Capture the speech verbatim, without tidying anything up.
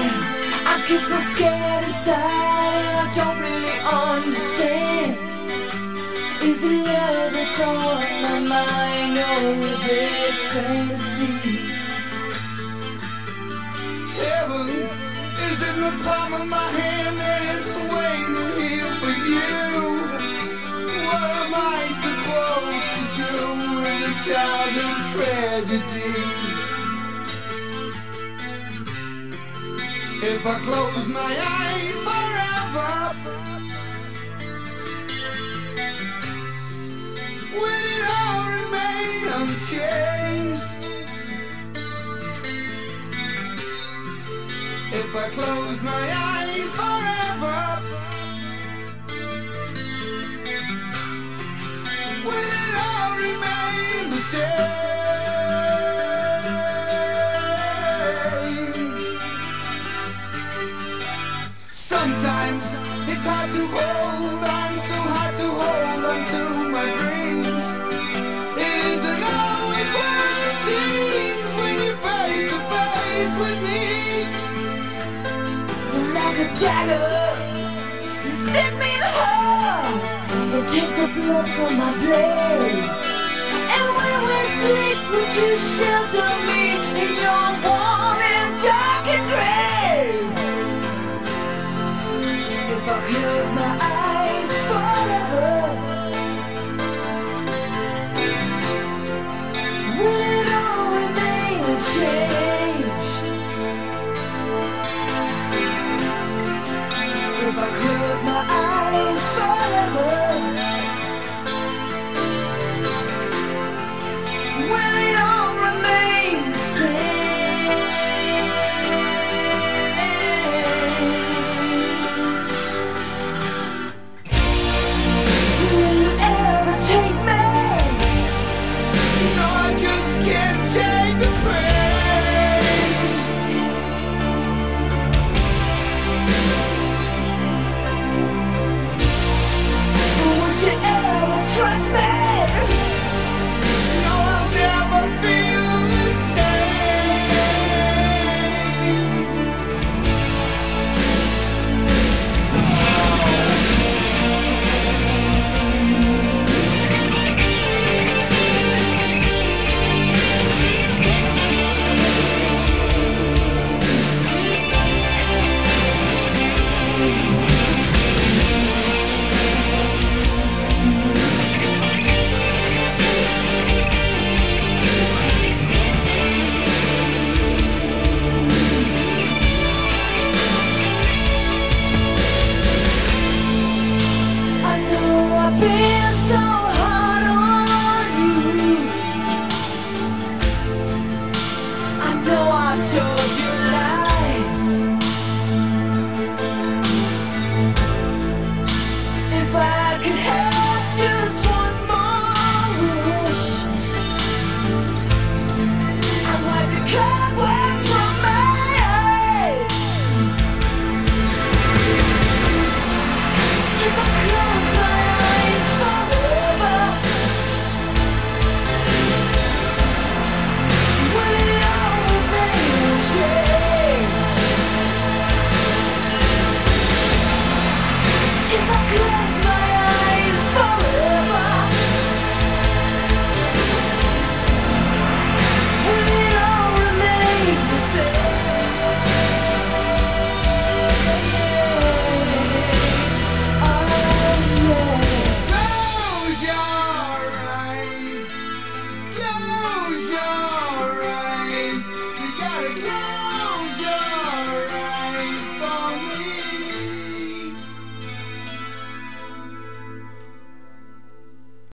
I get so scared inside and I don't really understand. Is it love that's on my mind, or is it fantasy? Heaven is in the palm of my hand and it's waiting here for you. What am I supposed to do with a childhood tragedy? If I close my eyes forever, will it all remain unchanged? If I close my eyes forever, will it all remain the same? Sometimes it's hard to hold on, so hard to hold on to my dreams. It isn't always what it seems when you're face to face with me. Like a dagger, you slit me in half. It takes the blood from my blade. And when we sleep, would you shelter me in your warm and dark and gray?